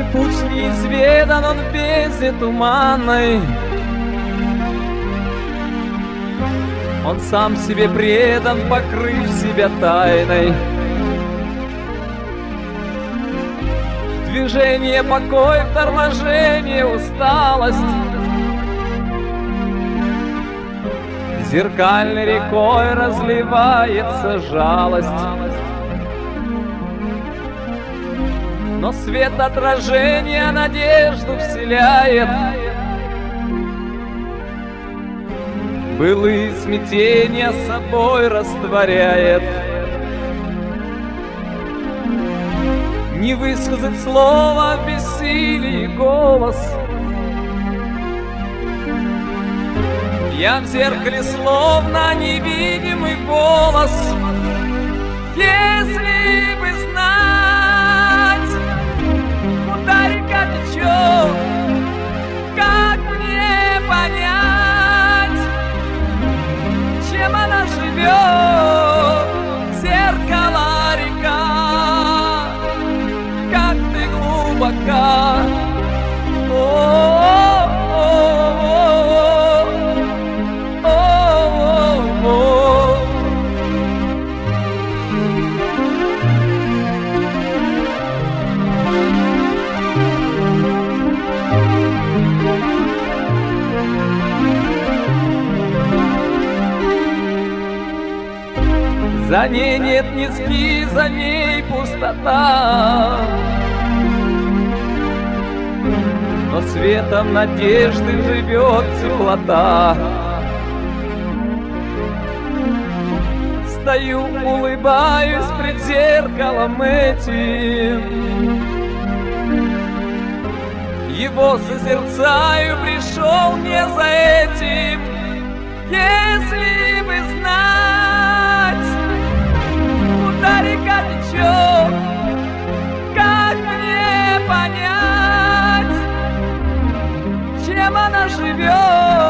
Путь неизведан, он в бездне туманной. Он сам себе предан, покрыв себя тайной. Движение, покой, торможение, усталость. Зеркальной рекой разливается жалость. Но свет отражения надежду вселяет. Былые смятения собой растворяет. Не высказать слово в бессилии голос. Я в зеркале словно невидимый голос. Если бы знать, куда река течет, как мне понять, чем она живет? Зеркало, река, как ты глубока. За ней нет низги, за ней пустота. Но светом надежды живет теплота. Стою, улыбаюсь пред зеркалом этим. Его созерцаю, пришел мне за этим. Если бы знать, куда река течет, как мне понять, чем она живет?